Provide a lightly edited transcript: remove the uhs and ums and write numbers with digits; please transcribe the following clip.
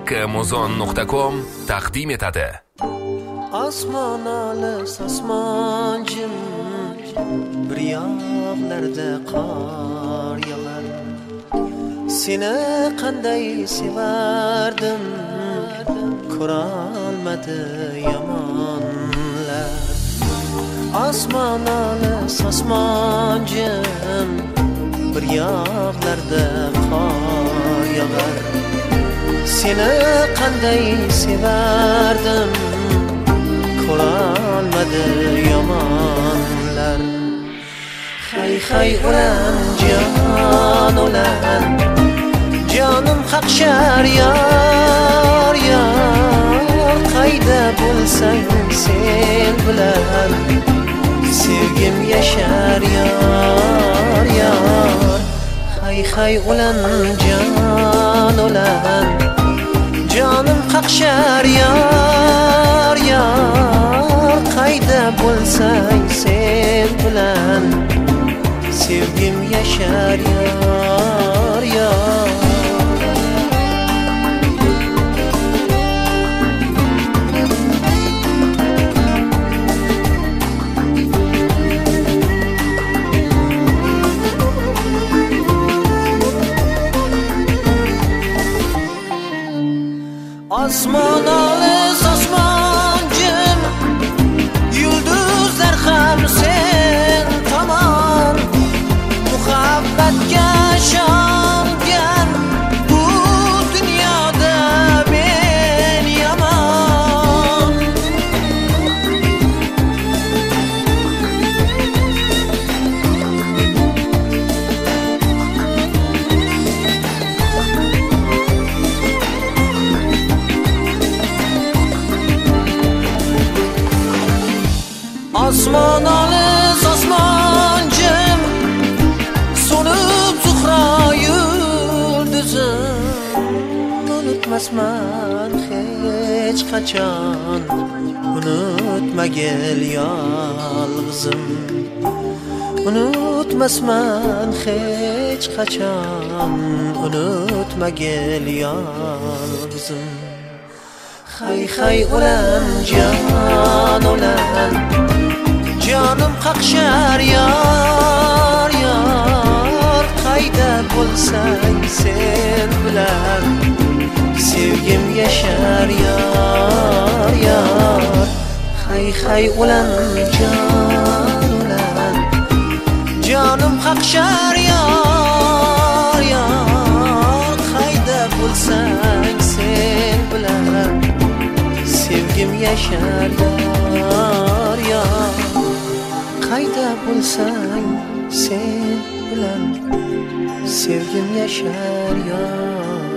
makkmuzon.com taqdim etadi. Osmon olis osmon jim, bir yoqlarda qor yog'ar. Seni qanday sevardim, ko'rolmadi yomonlar. Osmon olis osmon jim, bir yoqlarda qor yog'ar. Seni qanday sevardim, ko'rolmadi yomonlar. Hay hay ulan jon ulan, jonim qaqshar yor yor. Qayda bo'lsang sen bilan sevgim yashar yor yor. Hay hay ulan jon ulan, jonim qaqshar yor yor. Qayda bo'lsang sen bilan sevgim yashar yor yor. Osmon olis osmon jim, yulduzlar ham sen tomon. Muhabbatga ishongan bu dunyoda men yomon. Osmon olis osmon jim, so'nib zuhro yulduzim. Unutmasman hech qachon, unutmagil yolg'izim. Unutmasman hech qachon, unutmagil yolg'izim. Hay hay ulan jon ulan, jonim qaqshar yor yor. Qayda bo'lsang sen bilan sevgim yashar yor yor. Hay hay ulan jon ulan, jonim qaqshar yor yor. Qayda bo'lsang sen bilan sevgim yashar yor yor. Qayda bo'lsang sen bilan sevgim yashar yor.